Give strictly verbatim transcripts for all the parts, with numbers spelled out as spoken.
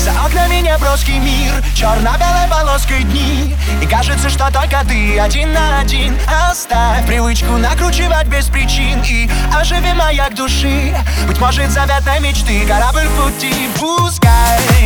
За окнами неброский мир, черно-белой полоской дни. И кажется, что только ты один на один. Оставь привычку накручивать без причин и оживи маяк души. Быть может, заветной мечты корабль в пути. Пускай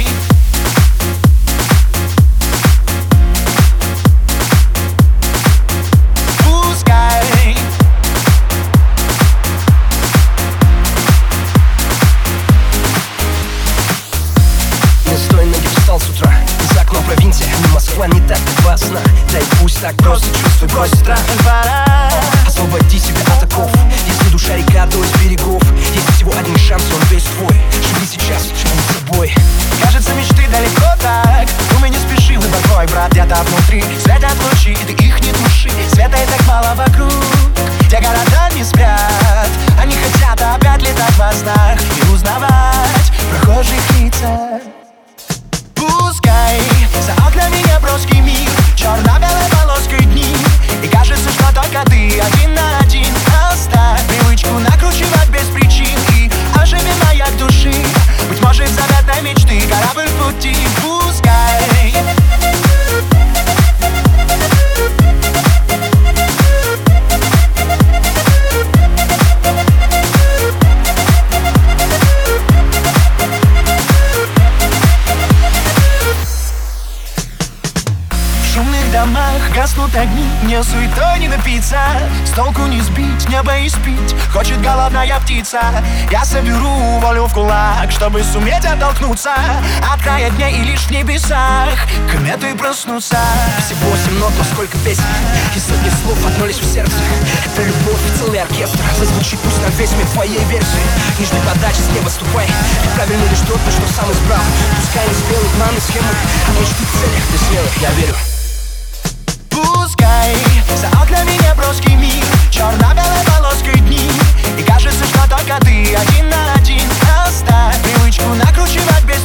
с утра из окна провинция, но Москва не так опасна. Да и пусть так просто чувствуй, брось страх. Освободи себя от оков. Если душа река, то из берегов. Есть всего один шанс, он весь твой. Живи сейчас, живи с собой. Кажется, мечты далеко так. Думай, не спеши, выбор твой, брат, где-то внутри. Светят лучи, и ты их не туши. Света и так мало вокруг. Те города не спят. Они хотят опять летать во снах и узнавать прохожих лица. Пускай за окнами неброский мир, черно-белой полоской дни. И кажется, что только ты один на один. Оставь привычку накручивать без причин и оживи маяк души. Быть может, заветной мечты корабль в пути. Пускай в домах гаснут огни, мне суетой не напиться. С толку не сбить, небо и спить хочет голодная птица. Я соберу волю в кулак, чтобы суметь оттолкнуться от края дня и лишь в небесах кометы проснутся. Всего семь нот, но сколько песен и сотни слов одно лишь в сердце. Это любовь, целый оркестр. Зазвучит пусть на весь мир твоей версии. Нижней подачи с неба ступай. Ведь правильно лишь тот, кто сам избрал. Пускай не смелый план и схемы, а мечты в целях ты смелых, я верю. Пускай за окнами неброский мир, черно-белой полоской дни. И кажется, что только ты один на один. Оставь привычку накручивать без